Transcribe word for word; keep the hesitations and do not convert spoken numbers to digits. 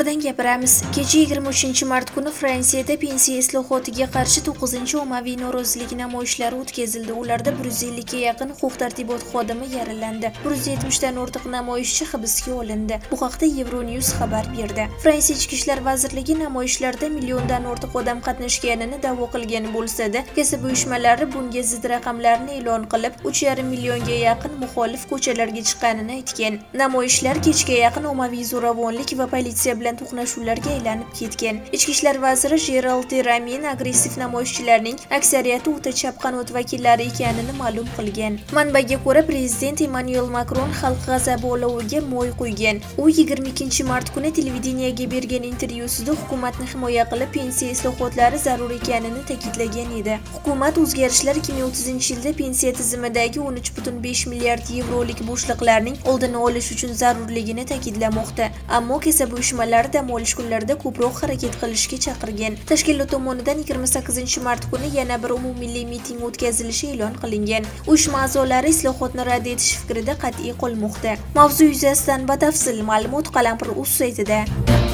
haqidan gapiramiz. Kecha yigirma uchinchi mart kuni Fransiyada pensiya islohotiga qarshi to'qqizinchi ommaviy norozilik namoyishlari o'tkazildi. Ularda bir yuz ellikka yaqin huquq-tartibot xodimi yaralandi. bir yuz yetmish dan ortiq namoyishchi hibsga olindi. Bu haqda Euronews xabar berdi. Fransiya Ichki ishlar vazirligi namoyishlarda milliondan ortiq odam qatnashganini da'vo qilgan bo'lsa-da, kasb uyushmalari bunga zid raqamlarni e'lon qilib, uch yarim millionga yaqin muxolif ko'chalarga chiqqanini aytgan. Namoyishlar kechga yaqin ommaviy zo'ravonlik va politsiya bilan to'qnashuvlarga aylanib ketgan. Ichki ishlar vaziri Gerald Deramin agressiv namoyishchilarning aksariyati o'ta chap qanot vakillari ekanini ma'lum qilgan. Manbaga ko'ra, prezident Emmanuel Macron xalq g'azabi oloviga mo'y qo'ygan. U yigirma ikkinchi mart kuni televideniyaga bergan intervyusida hukumatni himoya qilib pensiya islohotlari zarur ekanini ta'kidlagan edi. Hukumat o'zgarishlar ikki ming o'ttizinchi yilda pensiya tizimidagi o'n uch butun besh milliard yevrolik bo'shliqlarning oldini olish uchun zarurligini ta'kidlamoqda. Ammo kasb uyushmalari dam olish kunlarida ko'proq harakat qilishga chaqirgan. Tashkilot tomonidan yigirma sakkizinchi mart kuni yana bir umummilliy miting o'tkazilishi e'lon qilingan. Uyushma a'zolari islohotni rad etish fikrida qat'iy qolmoqda. Mavzu yuzasidan batafsil ma'lumot Qalampir.uz saytida.